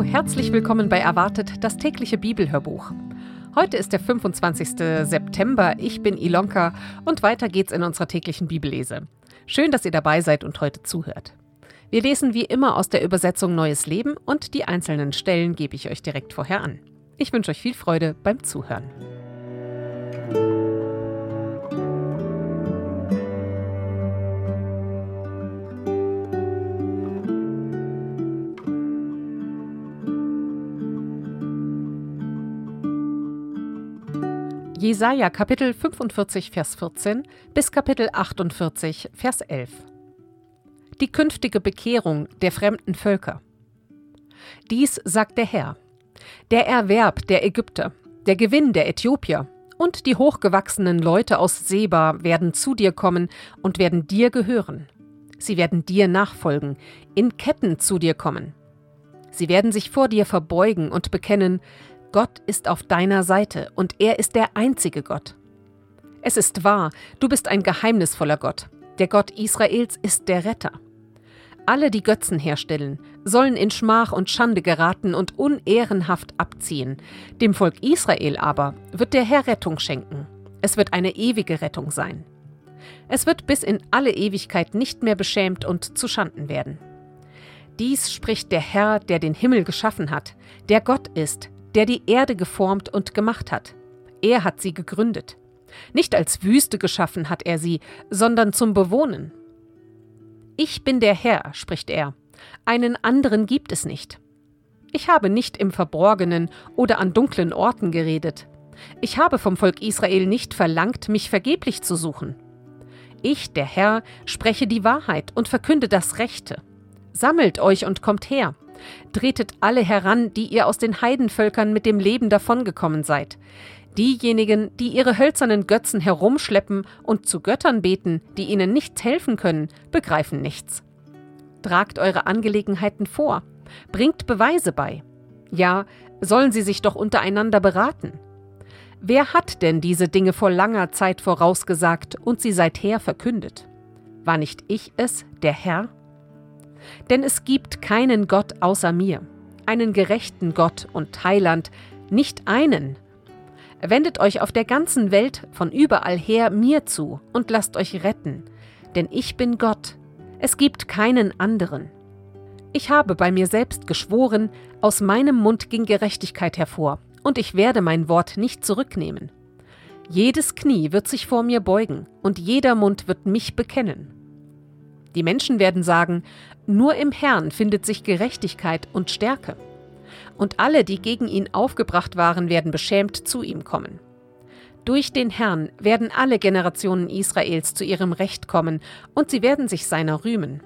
herzlich willkommen bei Erwartet, das tägliche Bibelhörbuch. Heute ist der 25. September, ich bin Ilonka und weiter geht's in unserer täglichen Bibellese. Schön, dass ihr dabei seid und heute zuhört. Wir lesen wie immer aus der Übersetzung Neues Leben und die einzelnen Stellen gebe ich euch direkt vorher an. Ich wünsche euch viel Freude beim Zuhören. Jesaja Kapitel 45, Vers 14 bis Kapitel 48, Vers 11. Die künftige Bekehrung der fremden Völker. Dies sagt der Herr: Der Erwerb der Ägypter, der Gewinn der Äthiopier und die hochgewachsenen Leute aus Seba werden zu dir kommen und werden dir gehören. Sie werden dir nachfolgen, in Ketten zu dir kommen. Sie werden sich vor dir verbeugen und bekennen: Gott ist auf deiner Seite und er ist der einzige Gott. Es ist wahr, du bist ein geheimnisvoller Gott. Der Gott Israels ist der Retter. Alle, die Götzen herstellen, sollen in Schmach und Schande geraten und unehrenhaft abziehen. Dem Volk Israel aber wird der Herr Rettung schenken. Es wird eine ewige Rettung sein. Es wird bis in alle Ewigkeit nicht mehr beschämt und zuschanden werden. Dies spricht der Herr, der den Himmel geschaffen hat, der Gott ist, der die Erde geformt und gemacht hat. Er hat sie gegründet. Nicht als Wüste geschaffen hat er sie, sondern zum Bewohnen. Ich bin der Herr, spricht er. Einen anderen gibt es nicht. Ich habe nicht im Verborgenen oder an dunklen Orten geredet. Ich habe vom Volk Israel nicht verlangt, mich vergeblich zu suchen. Ich, der Herr, spreche die Wahrheit und verkünde das Rechte. Sammelt euch und kommt her. Tretet alle heran, die ihr aus den Heidenvölkern mit dem Leben davongekommen seid. Diejenigen, die ihre hölzernen Götzen herumschleppen und zu Göttern beten, die ihnen nichts helfen können, begreifen nichts. Tragt eure Angelegenheiten vor, bringt Beweise bei. Ja, sollen sie sich doch untereinander beraten. Wer hat denn diese Dinge vor langer Zeit vorausgesagt und sie seither verkündet? War nicht ich es, der Herr? Denn es gibt keinen Gott außer mir, einen gerechten Gott und Heiland, nicht einen. Wendet euch auf der ganzen Welt von überall her mir zu und lasst euch retten, denn ich bin Gott, es gibt keinen anderen. Ich habe bei mir selbst geschworen, aus meinem Mund ging Gerechtigkeit hervor, und ich werde mein Wort nicht zurücknehmen. Jedes Knie wird sich vor mir beugen, und jeder Mund wird mich bekennen. Die Menschen werden sagen: Nur im Herrn findet sich Gerechtigkeit und Stärke. Und alle, die gegen ihn aufgebracht waren, werden beschämt zu ihm kommen. Durch den Herrn werden alle Generationen Israels zu ihrem Recht kommen, und sie werden sich seiner rühmen.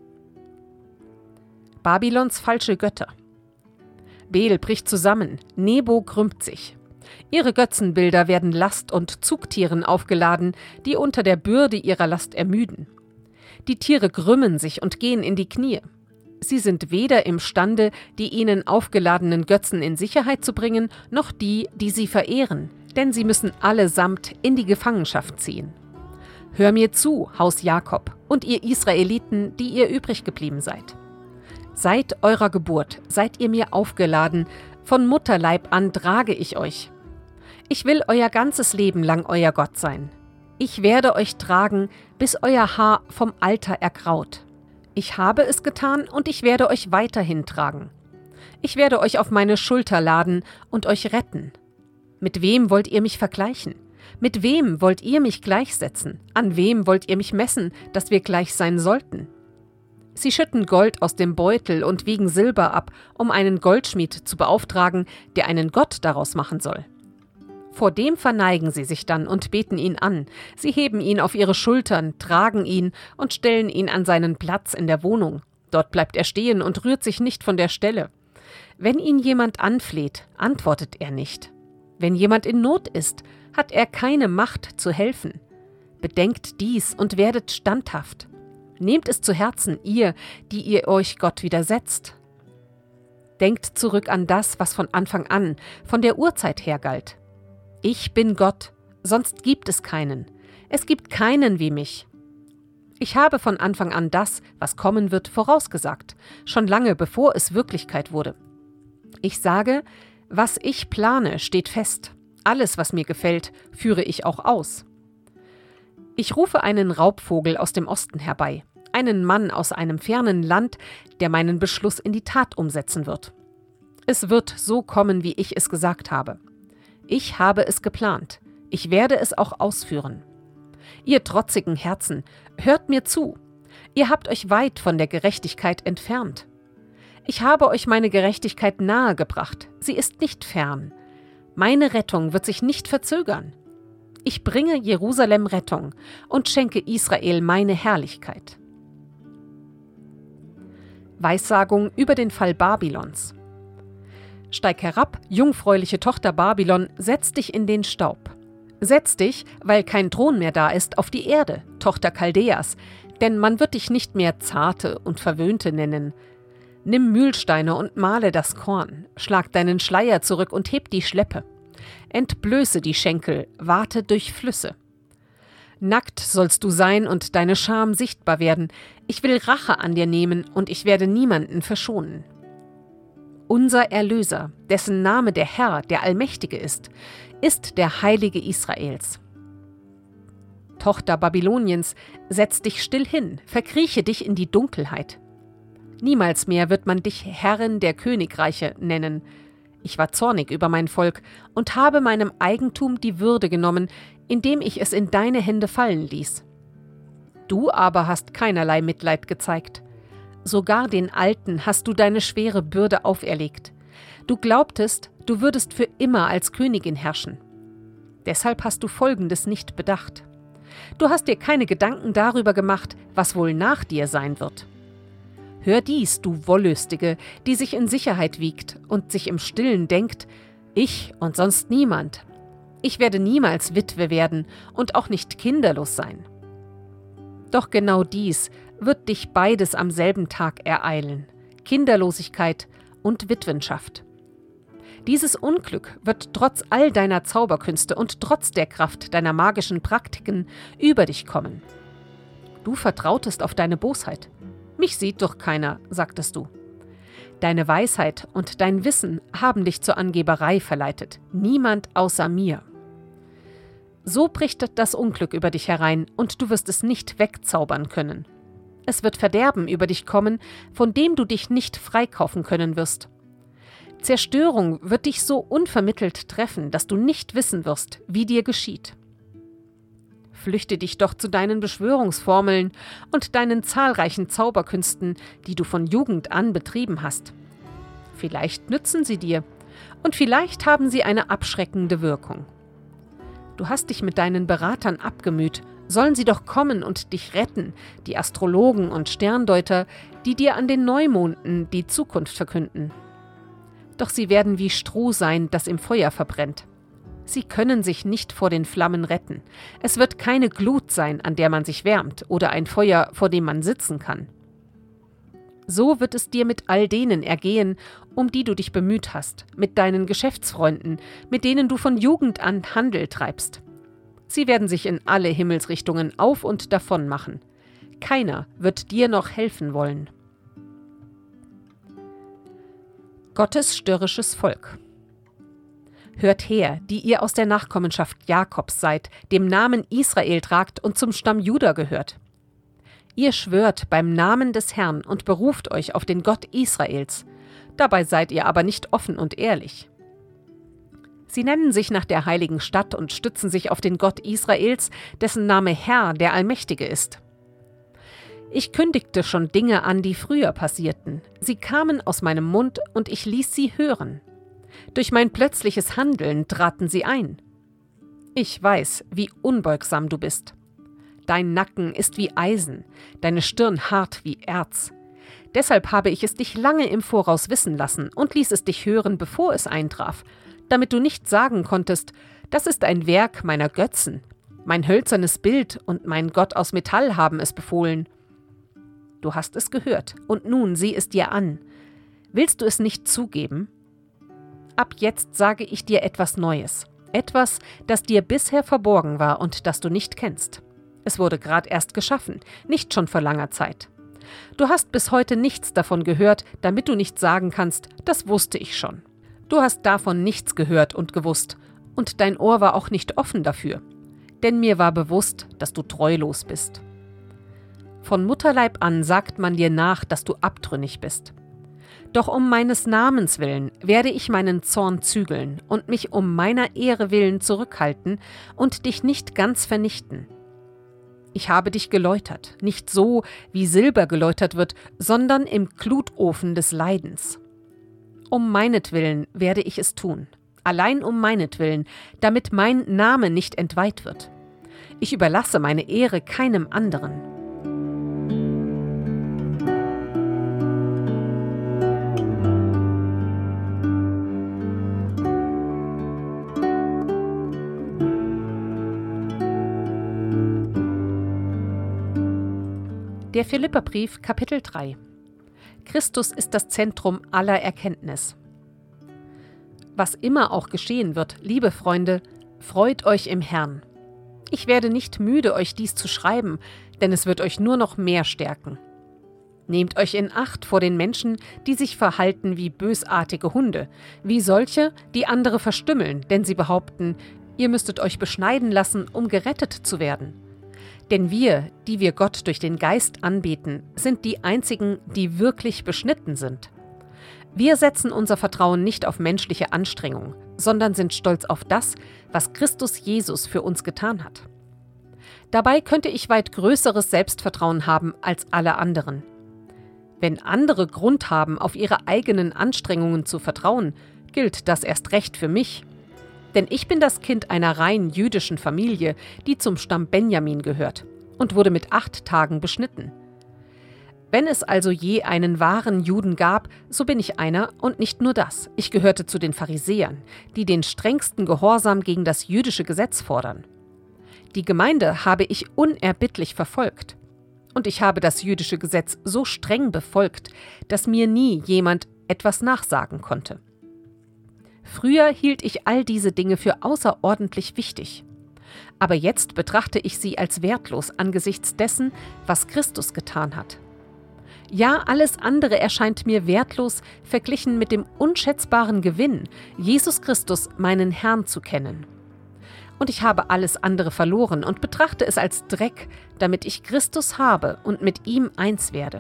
Babylons falsche Götter. Bel bricht zusammen, Nebo krümmt sich. Ihre Götzenbilder werden Last- und Zugtieren aufgeladen, die unter der Bürde ihrer Last ermüden. Die Tiere krümmen sich und gehen in die Knie. Sie sind weder imstande, die ihnen aufgeladenen Götzen in Sicherheit zu bringen, noch die, die sie verehren, denn sie müssen allesamt in die Gefangenschaft ziehen. Hör mir zu, Haus Jakob, und ihr Israeliten, die ihr übrig geblieben seid. Seit eurer Geburt seid ihr mir aufgeladen, von Mutterleib an trage ich euch. Ich will euer ganzes Leben lang euer Gott sein. Ich werde euch tragen, bis euer Haar vom Alter ergraut. Ich habe es getan und ich werde euch weiterhin tragen. Ich werde euch auf meine Schulter laden und euch retten. Mit wem wollt ihr mich vergleichen? Mit wem wollt ihr mich gleichsetzen? An wem wollt ihr mich messen, dass wir gleich sein sollten? Sie schütten Gold aus dem Beutel und wiegen Silber ab, um einen Goldschmied zu beauftragen, der einen Gott daraus machen soll. Vor dem verneigen sie sich dann und beten ihn an. Sie heben ihn auf ihre Schultern, tragen ihn und stellen ihn an seinen Platz in der Wohnung. Dort bleibt er stehen und rührt sich nicht von der Stelle. Wenn ihn jemand anfleht, antwortet er nicht. Wenn jemand in Not ist, hat er keine Macht zu helfen. Bedenkt dies und werdet standhaft. Nehmt es zu Herzen, ihr, die ihr euch Gott widersetzt. Denkt zurück an das, was von Anfang an, von der Urzeit her galt. Ich bin Gott, sonst gibt es keinen. Es gibt keinen wie mich. Ich habe von Anfang an das, was kommen wird, vorausgesagt, schon lange bevor es Wirklichkeit wurde. Ich sage, was ich plane, steht fest. Alles, was mir gefällt, führe ich auch aus. Ich rufe einen Raubvogel aus dem Osten herbei, einen Mann aus einem fernen Land, der meinen Beschluss in die Tat umsetzen wird. Es wird so kommen, wie ich es gesagt habe. Ich habe es geplant. Ich werde es auch ausführen. Ihr trotzigen Herzen, hört mir zu. Ihr habt euch weit von der Gerechtigkeit entfernt. Ich habe euch meine Gerechtigkeit nahegebracht. Sie ist nicht fern. Meine Rettung wird sich nicht verzögern. Ich bringe Jerusalem Rettung und schenke Israel meine Herrlichkeit. Weissagung über den Fall Babylons. Steig herab, jungfräuliche Tochter Babylon, setz dich in den Staub. Setz dich, weil kein Thron mehr da ist, auf die Erde, Tochter Chaldeas, denn man wird dich nicht mehr Zarte und Verwöhnte nennen. Nimm Mühlsteine und mahle das Korn, schlag deinen Schleier zurück und heb die Schleppe. Entblöße die Schenkel, wate durch Flüsse. Nackt sollst du sein und deine Scham sichtbar werden. Ich will Rache an dir nehmen und ich werde niemanden verschonen. Unser Erlöser, dessen Name der Herr, der Allmächtige ist der Heilige Israels. Tochter Babyloniens, setz dich still hin, verkrieche dich in die Dunkelheit. Niemals mehr wird man dich Herrin der Königreiche nennen. Ich war zornig über mein Volk und habe meinem Eigentum die Würde genommen, indem ich es in deine Hände fallen ließ. Du aber hast keinerlei Mitleid gezeigt. Sogar den Alten hast du deine schwere Bürde auferlegt. Du glaubtest, du würdest für immer als Königin herrschen. Deshalb hast du Folgendes nicht bedacht. Du hast dir keine Gedanken darüber gemacht, was wohl nach dir sein wird. Hör dies, du Wollüstige, die sich in Sicherheit wiegt und sich im Stillen denkt, ich und sonst niemand. Ich werde niemals Witwe werden und auch nicht kinderlos sein. Doch genau dies wird dich beides am selben Tag ereilen, Kinderlosigkeit und Witwenschaft. Dieses Unglück wird trotz all deiner Zauberkünste und trotz der Kraft deiner magischen Praktiken über dich kommen. Du vertrautest auf deine Bosheit. Mich sieht doch keiner, sagtest du. Deine Weisheit und dein Wissen haben dich zur Angeberei verleitet, niemand außer mir. So bricht das Unglück über dich herein und du wirst es nicht wegzaubern können. Es wird Verderben über dich kommen, von dem du dich nicht freikaufen können wirst. Zerstörung wird dich so unvermittelt treffen, dass du nicht wissen wirst, wie dir geschieht. Flüchte dich doch zu deinen Beschwörungsformeln und deinen zahlreichen Zauberkünsten, die du von Jugend an betrieben hast. Vielleicht nützen sie dir und vielleicht haben sie eine abschreckende Wirkung. Du hast dich mit deinen Beratern abgemüht, sollen sie doch kommen und dich retten, die Astrologen und Sterndeuter, die dir an den Neumonden die Zukunft verkünden. Doch sie werden wie Stroh sein, das im Feuer verbrennt. Sie können sich nicht vor den Flammen retten. Es wird keine Glut sein, an der man sich wärmt, oder ein Feuer, vor dem man sitzen kann. So wird es dir mit all denen ergehen, um die du dich bemüht hast, mit deinen Geschäftsfreunden, mit denen du von Jugend an Handel treibst. Sie werden sich in alle Himmelsrichtungen auf und davon machen. Keiner wird dir noch helfen wollen. Gottes störrisches Volk. Hört her, die ihr aus der Nachkommenschaft Jakobs seid, dem Namen Israel tragt und zum Stamm Juda gehört. Ihr schwört beim Namen des Herrn und beruft euch auf den Gott Israels. Dabei seid ihr aber nicht offen und ehrlich. Sie nennen sich nach der heiligen Stadt und stützen sich auf den Gott Israels, dessen Name Herr, der Allmächtige ist. Ich kündigte schon Dinge an, die früher passierten. Sie kamen aus meinem Mund und ich ließ sie hören. Durch mein plötzliches Handeln traten sie ein. Ich weiß, wie unbeugsam du bist. Dein Nacken ist wie Eisen, deine Stirn hart wie Erz. Deshalb habe ich es dich lange im Voraus wissen lassen und ließ es dich hören, bevor es eintraf, damit du nicht sagen konntest, das ist ein Werk meiner Götzen. Mein hölzernes Bild und mein Gott aus Metall haben es befohlen. Du hast es gehört, und nun sieh es dir an. Willst du es nicht zugeben? Ab jetzt sage ich dir etwas Neues, etwas, das dir bisher verborgen war und das du nicht kennst. Es wurde gerade erst geschaffen, nicht schon vor langer Zeit. Du hast bis heute nichts davon gehört, damit du nicht sagen kannst, das wusste ich schon. Du hast davon nichts gehört und gewusst, und dein Ohr war auch nicht offen dafür, denn mir war bewusst, dass du treulos bist. Von Mutterleib an sagt man dir nach, dass du abtrünnig bist. Doch um meines Namens willen werde ich meinen Zorn zügeln und mich um meiner Ehre willen zurückhalten und dich nicht ganz vernichten. Ich habe dich geläutert, nicht so, wie Silber geläutert wird, sondern im Glutofen des Leidens. Um meinetwillen werde ich es tun, allein um meinetwillen, damit mein Name nicht entweiht wird. Ich überlasse meine Ehre keinem anderen. Der Philipperbrief, Kapitel 3. Christus ist das Zentrum aller Erkenntnis. Was immer auch geschehen wird, liebe Freunde, freut euch im Herrn. Ich werde nicht müde, euch dies zu schreiben, denn es wird euch nur noch mehr stärken. Nehmt euch in Acht vor den Menschen, die sich verhalten wie bösartige Hunde, wie solche, die andere verstümmeln, denn sie behaupten, ihr müsstet euch beschneiden lassen, um gerettet zu werden. Denn wir, die wir Gott durch den Geist anbeten, sind die einzigen, die wirklich beschnitten sind. Wir setzen unser Vertrauen nicht auf menschliche Anstrengung, sondern sind stolz auf das, was Christus Jesus für uns getan hat. Dabei könnte ich weit größeres Selbstvertrauen haben als alle anderen. Wenn andere Grund haben, auf ihre eigenen Anstrengungen zu vertrauen, gilt das erst recht für mich. Denn ich bin das Kind einer rein jüdischen Familie, die zum Stamm Benjamin gehört und wurde mit 8 Tagen beschnitten. Wenn es also je einen wahren Juden gab, so bin ich einer und nicht nur das. Ich gehörte zu den Pharisäern, die den strengsten Gehorsam gegen das jüdische Gesetz fordern. Die Gemeinde habe ich unerbittlich verfolgt. Und ich habe das jüdische Gesetz so streng befolgt, dass mir nie jemand etwas nachsagen konnte. Früher hielt ich all diese Dinge für außerordentlich wichtig. Aber jetzt betrachte ich sie als wertlos angesichts dessen, was Christus getan hat. Ja, alles andere erscheint mir wertlos, verglichen mit dem unschätzbaren Gewinn, Jesus Christus, meinen Herrn, zu kennen. Und ich habe alles andere verloren und betrachte es als Dreck, damit ich Christus habe und mit ihm eins werde.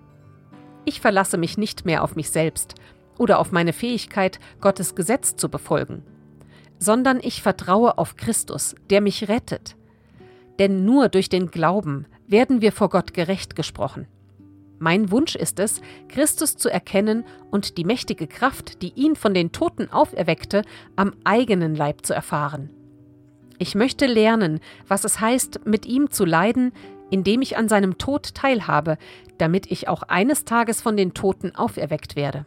Ich verlasse mich nicht mehr auf mich selbst oder auf meine Fähigkeit, Gottes Gesetz zu befolgen, sondern ich vertraue auf Christus, der mich rettet. Denn nur durch den Glauben werden wir vor Gott gerecht gesprochen. Mein Wunsch ist es, Christus zu erkennen und die mächtige Kraft, die ihn von den Toten auferweckte, am eigenen Leib zu erfahren. Ich möchte lernen, was es heißt, mit ihm zu leiden, indem ich an seinem Tod teilhabe, damit ich auch eines Tages von den Toten auferweckt werde.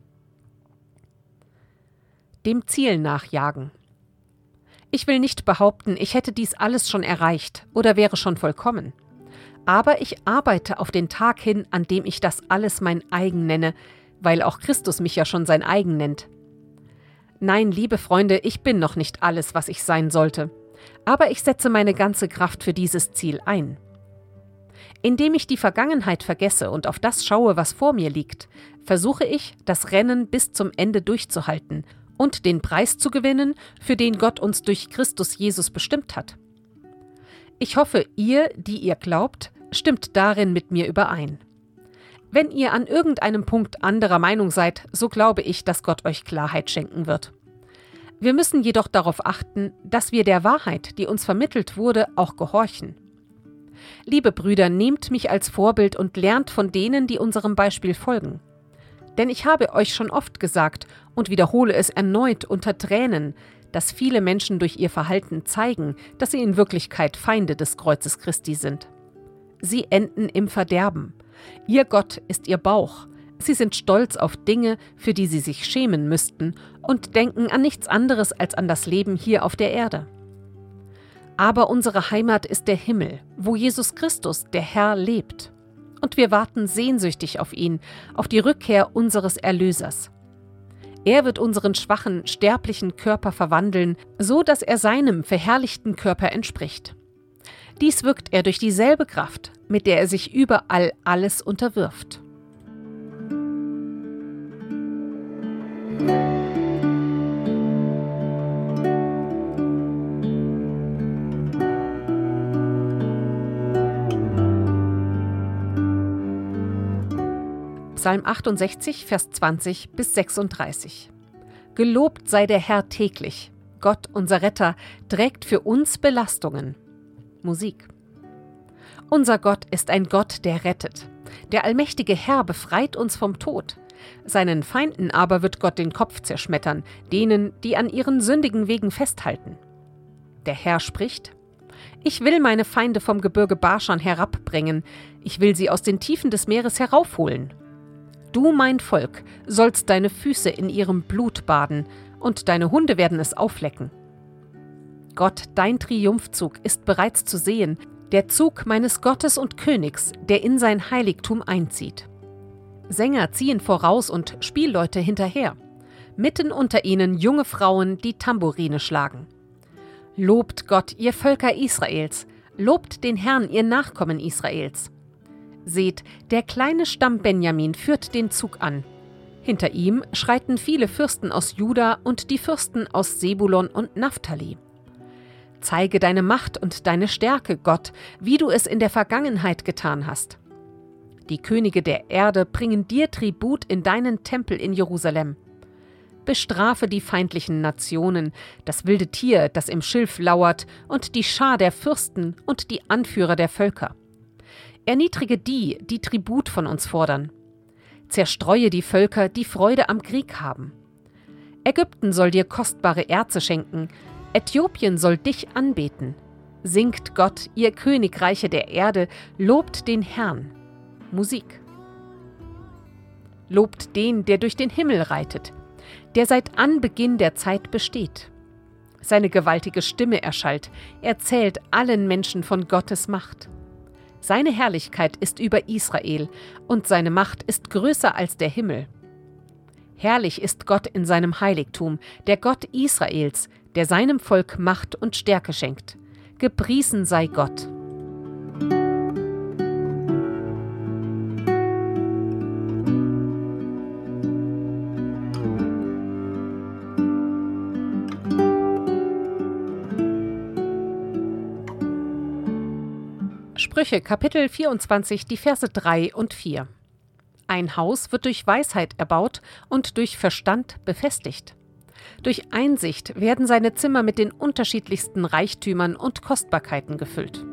Dem Ziel nachjagen. Ich will nicht behaupten, ich hätte dies alles schon erreicht oder wäre schon vollkommen. Aber ich arbeite auf den Tag hin, an dem ich das alles mein eigen nenne, weil auch Christus mich ja schon sein eigen nennt. Nein, liebe Freunde, ich bin noch nicht alles, was ich sein sollte. Aber ich setze meine ganze Kraft für dieses Ziel ein. Indem ich die Vergangenheit vergesse und auf das schaue, was vor mir liegt, versuche ich, das Rennen bis zum Ende durchzuhalten und den Preis zu gewinnen, für den Gott uns durch Christus Jesus bestimmt hat. Ich hoffe, ihr, die ihr glaubt, stimmt darin mit mir überein. Wenn ihr an irgendeinem Punkt anderer Meinung seid, so glaube ich, dass Gott euch Klarheit schenken wird. Wir müssen jedoch darauf achten, dass wir der Wahrheit, die uns vermittelt wurde, auch gehorchen. Liebe Brüder, nehmt mich als Vorbild und lernt von denen, die unserem Beispiel folgen. Denn ich habe euch schon oft gesagt und wiederhole es erneut unter Tränen, dass viele Menschen durch ihr Verhalten zeigen, dass sie in Wirklichkeit Feinde des Kreuzes Christi sind. Sie enden im Verderben. Ihr Gott ist ihr Bauch. Sie sind stolz auf Dinge, für die sie sich schämen müssten und denken an nichts anderes als an das Leben hier auf der Erde. Aber unsere Heimat ist der Himmel, wo Jesus Christus, der Herr, lebt. Und wir warten sehnsüchtig auf ihn, auf die Rückkehr unseres Erlösers. Er wird unseren schwachen, sterblichen Körper verwandeln, so dass er seinem verherrlichten Körper entspricht. Dies wirkt er durch dieselbe Kraft, mit der er sich überall alles unterwirft. Psalm 68, Vers 20 bis 36. Gelobt sei der Herr täglich. Gott, unser Retter, trägt für uns Belastungen. Musik. Unser Gott ist ein Gott, der rettet. Der allmächtige Herr befreit uns vom Tod. Seinen Feinden aber wird Gott den Kopf zerschmettern, denen, die an ihren sündigen Wegen festhalten. Der Herr spricht: Ich will meine Feinde vom Gebirge Baschan herabbringen, ich will sie aus den Tiefen des Meeres heraufholen. Du, mein Volk, sollst deine Füße in ihrem Blut baden, und deine Hunde werden es auflecken. Gott, dein Triumphzug ist bereits zu sehen, der Zug meines Gottes und Königs, der in sein Heiligtum einzieht. Sänger ziehen voraus und Spielleute hinterher. Mitten unter ihnen junge Frauen, die Tamburine schlagen. Lobt Gott, ihr Völker Israels, lobt den Herrn, ihr Nachkommen Israels. Seht, der kleine Stamm Benjamin führt den Zug an. Hinter ihm schreiten viele Fürsten aus Juda und die Fürsten aus Sebulon und Naphtali. Zeige deine Macht und deine Stärke, Gott, wie du es in der Vergangenheit getan hast. Die Könige der Erde bringen dir Tribut in deinen Tempel in Jerusalem. Bestrafe die feindlichen Nationen, das wilde Tier, das im Schilf lauert, und die Schar der Fürsten und die Anführer der Völker. Erniedrige die, die Tribut von uns fordern. Zerstreue die Völker, die Freude am Krieg haben. Ägypten soll dir kostbare Erze schenken, Äthiopien soll dich anbeten. Singt Gott, ihr Königreiche der Erde, lobt den Herrn. Musik. Lobt den, der durch den Himmel reitet, der seit Anbeginn der Zeit besteht. Seine gewaltige Stimme erschallt, er zählt allen Menschen von Gottes Macht. Seine Herrlichkeit ist über Israel und seine Macht ist größer als der Himmel. Herrlich ist Gott in seinem Heiligtum, der Gott Israels, der seinem Volk Macht und Stärke schenkt. Gepriesen sei Gott. Sprüche, Kapitel 24, die Verse 3 und 4. Ein Haus wird durch Weisheit erbaut und durch Verstand befestigt. Durch Einsicht werden seine Zimmer mit den unterschiedlichsten Reichtümern und Kostbarkeiten gefüllt.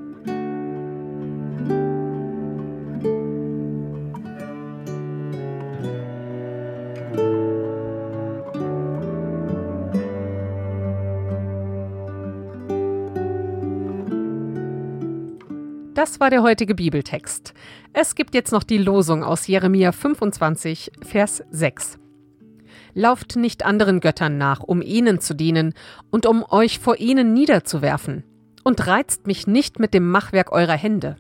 Das war der heutige Bibeltext. Es gibt jetzt noch die Losung aus Jeremia 25, Vers 6. Lauft nicht anderen Göttern nach, um ihnen zu dienen und um euch vor ihnen niederzuwerfen, und reizt mich nicht mit dem Machwerk eurer Hände.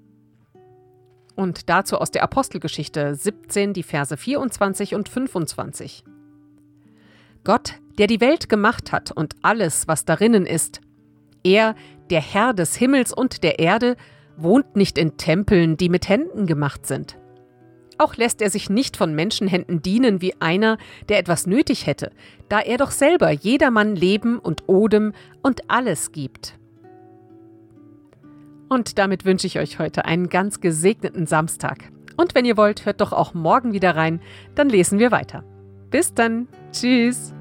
Und dazu aus der Apostelgeschichte 17, die Verse 24 und 25. Gott, der die Welt gemacht hat und alles, was darinnen ist, er, der Herr des Himmels und der Erde, wohnt nicht in Tempeln, die mit Händen gemacht sind. Auch lässt er sich nicht von Menschenhänden dienen wie einer, der etwas nötig hätte, da er doch selber jedermann Leben und Odem und alles gibt. Und damit wünsche ich euch heute einen ganz gesegneten Samstag. Und wenn ihr wollt, hört doch auch morgen wieder rein, dann lesen wir weiter. Bis dann. Tschüss.